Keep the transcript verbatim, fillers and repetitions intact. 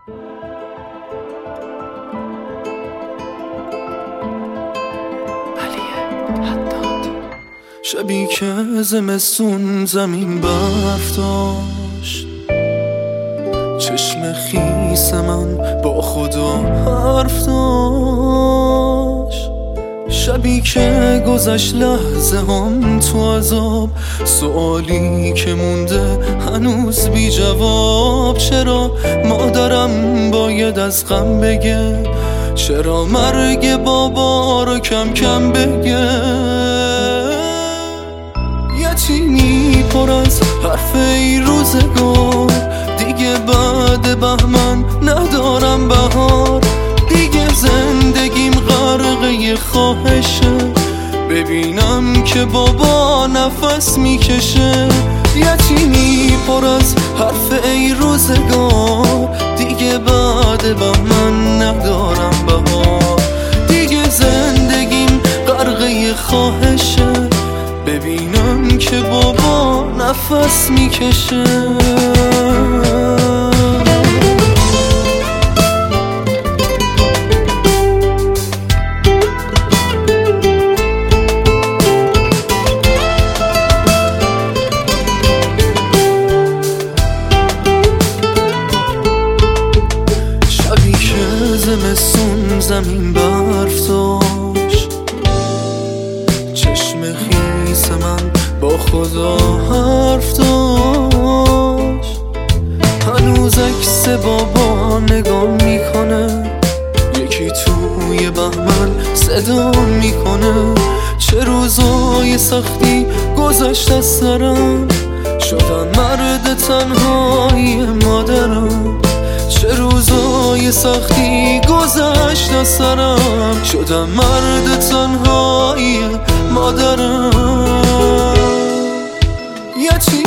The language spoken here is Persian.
شبی که زمستون زمین برف داشت، چشم خیس من با خدا حرف داشت. شبی که گذشت لحظه هم تو عذاب، سوالی که مونده هنوز بی جواب. چرا مادرم باید از غم بگه؟ چرا مرگ بابا رو کم کم بگه؟ یتیمی پر از حرف ای روزگار، دیگه بعد بهمن ندارم بهار. دیگه زندگیم غرقه خواهشه، ببینم که بابا نفس میکشه. یتیمی پر از حرف ای روزگار، دیگه بعد بهمن ندارم بهار. دیگه زندگیم غرقه خواهشه، ببینم که بابا نفس میکشه. شبی که زمستون زمین برف داشت، چشم خیس من با خدا حرف داشت. هنوز عکس بابا نگاه میکنه، یکی توی بهمن صدا میکنه. چه روزای سختی گذشت از سرم، شدم مرد تنهایی مادرم. چه روزای سختی گذشت از سرم، شدم مرد تنهایی مادرم. یه